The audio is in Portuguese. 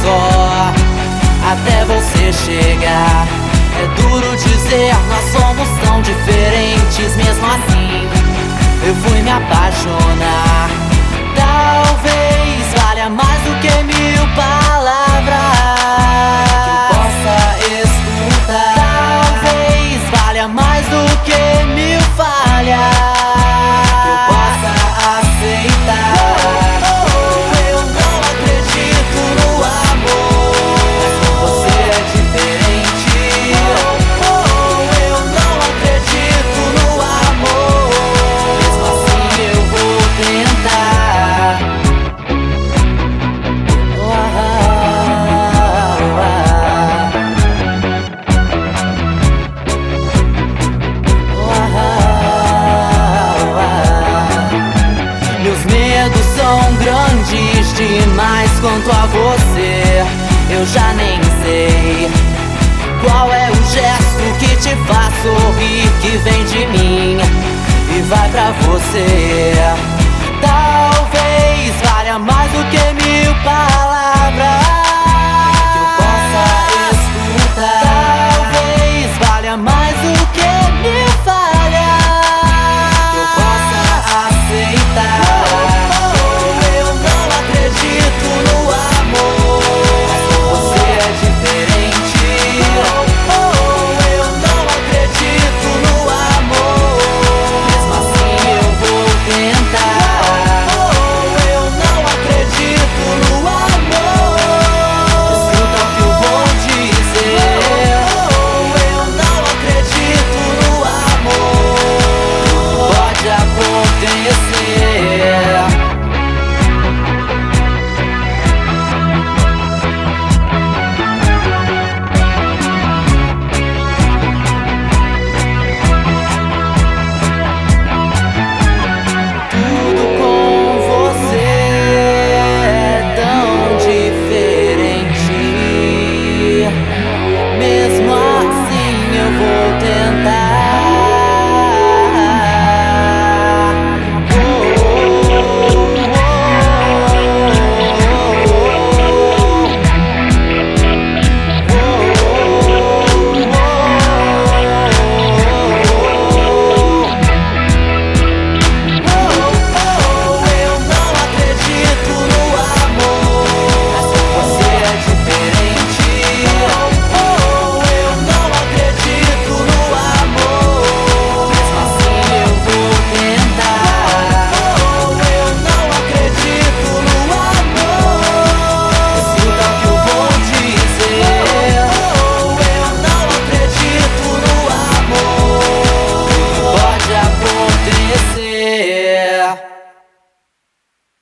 só até você chegar. É duro dizer, nós somos tão diferentes. Mesmo assim, eu fui me apaixonar. Talvez valha mais do que 1000 palavras que eu possa escutar. Talvez valha mais do que 1000 falhas que eu possa aceitar. Eu não acredito no amor, mas com você é diferente. Eu não acredito no amor, mesmo assim eu vou tentar. Meus medos são grandes demais quanto a você. Eu já nem sei qual é o gesto que te faz sorrir, que vem de mim e vai pra você.